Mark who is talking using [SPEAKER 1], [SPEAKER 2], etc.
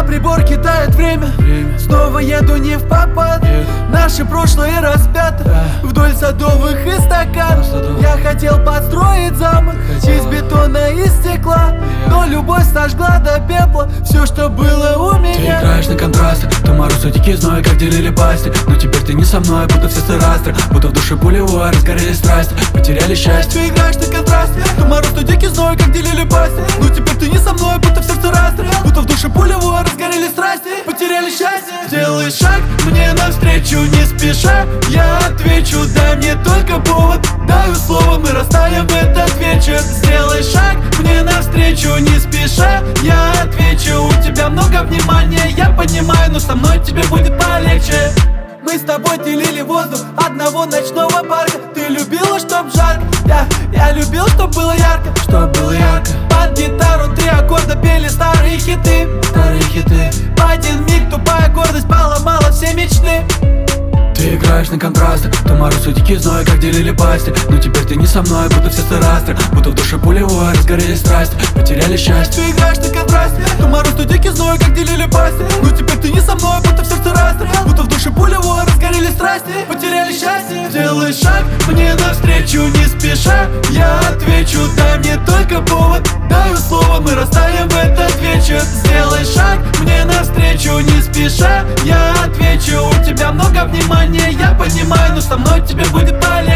[SPEAKER 1] приборке тает время. Снова еду не в попад. Наше прошлое распято вдоль садовых эстакад. Я хотел построить замок из бетона и стекла, но любовь сожгла до пепла все, что было у меня.
[SPEAKER 2] Ты играешь на контрасты, то мороз и дикий зной, как делили пасти. Но теперь ты не со мной, будто все сырастры, будто в душе пулевой разгорелись страсти, потеряли счастье.
[SPEAKER 1] Ты играешь на контрасте, то мороз, то дикий зной, как делили пасти. Но теперь ты не со мной, будто в сердце расстрел, будто в душе пулевой разгорелись страсти, потеряли счастье. Делай шаг мне навстречу не спеша, я отвечу, дай мне только повод. Даю слово, мы растаем в этот вечер. Сделай шаг мне навстречу не спеша, я отвечу. У тебя много внимания, я понимаю, но со мной тебе будет полегче. Мы с тобой делили воздух одного ночного парка. Ты любила, чтоб жарко, я любил, чтоб было ярко.
[SPEAKER 2] Чтоб было ярко.
[SPEAKER 1] Под гитару 3 аккорда пели старые хиты. В один миг тупая гордость поломала все мечты.
[SPEAKER 2] Ты играешь на контрасты, то мороз и дикий зной, как делили пасти. Но теперь ты не со мной, будто все сырастры, будто в душе пулевой разгорелись страсти, потеряли счастье.
[SPEAKER 1] Ты играешь на контрасте, то мороз, то дикий зной, как делили пасти. Но теперь ты не со мной, будто в сердце расстрел, будто в душе пулевой разгорелись страсти, потеряли счастье. Делай шаг мне навстречу не спеша, я отвечу, дай мне только повод. Даю слово, мы растаем в этот вечер. Сделай шаг мне навстречу не спеша, я отвечу. У тебя много внимания, я понимаю, но со мной тебе будет полегче.